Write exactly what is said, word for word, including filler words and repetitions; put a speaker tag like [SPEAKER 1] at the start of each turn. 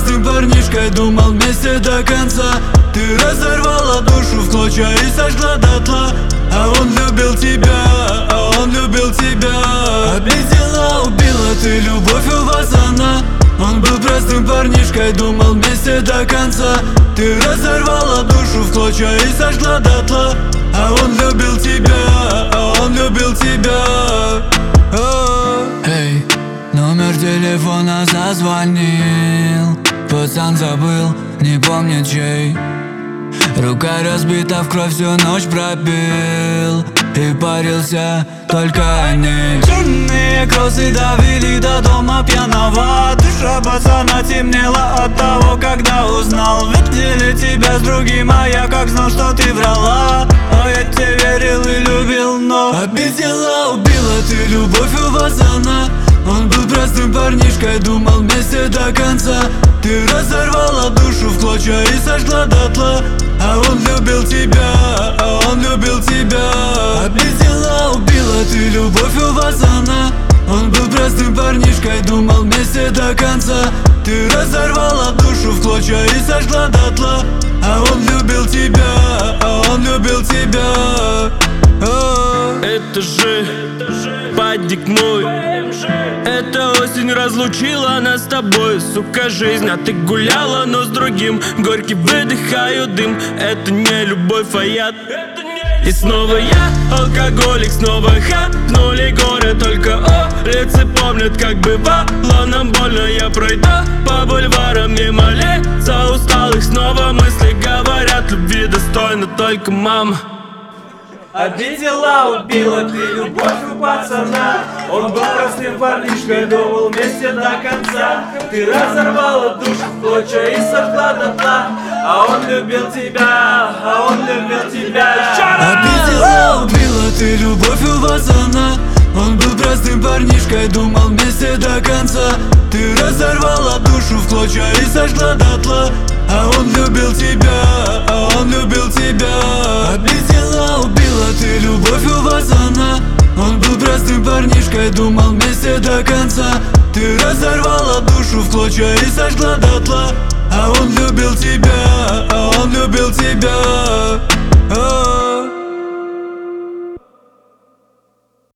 [SPEAKER 1] простым парнишкой, думал вместе до конца. Ты разорвала душу в клочья и сожгла дотла. А он любил тебя, а он любил тебя. Обидела, убила, ты любовь, у вас она. Он был простым парнишкой, думал вместе до конца. Ты разорвала душу в клочья и сожгла дотла. А он любил тебя, а он любил тебя. Эй, номер телефона зазвонил. Пацан забыл, не помнит чей. Рука разбита, в кровь всю ночь пропил. И парился только о ней. Черные кроссы давили до дома пьяного. Душа пацана темнела от того, когда узнал. Видели тебя с другим, а я как знал, что ты врала. А я тебе верил и любил, но обидела, убила, ты любовь, у вас она. Он был простым парнишкой, думал вместе до конца. Ты разорвала душу в клочья и сожгла дотла. А он любил тебя, а он любил тебя. Обидела, убила, ты любовь, у вас она. Он был простым парнишкой, думал вместе до конца. Ты разорвала душу в клочья и сожгла дотла. А он любил тебя, а он любил тебя.
[SPEAKER 2] Это же падик мой. Эта осень разлучила нас с тобой, сука, жизнь. А ты гуляла, но с другим. Горький выдыхаю дым. Это не любовь, а яд. И снова я, алкоголик, снова хапнули горы. Только улицы помнят, как бывало нам больно. Я пройду по бульварам мимо лица усталых. Снова мысли говорят, любви достойна только мама.
[SPEAKER 3] Обидела, убила, ты любовь у пацана. Он был простым парнишкой, думал вместе до конца. Ты разорвала душу в клочья и сожгла дотла. А он любил тебя, а он любил тебя.
[SPEAKER 1] Обидела, убила, ты любовь, у вас она. Он был простым парнишкой, думал вместе до конца. Ты разорвала душу в клочья и сожгла дотла. А он любил тебя, а он любил тебя. Обидела, убила, ты любовь, у вас она. Он был простым парнишкой, думал вместе до конца. Ты разорвала душу в клочья и сожгла дотла. А он любил тебя, а он любил тебя.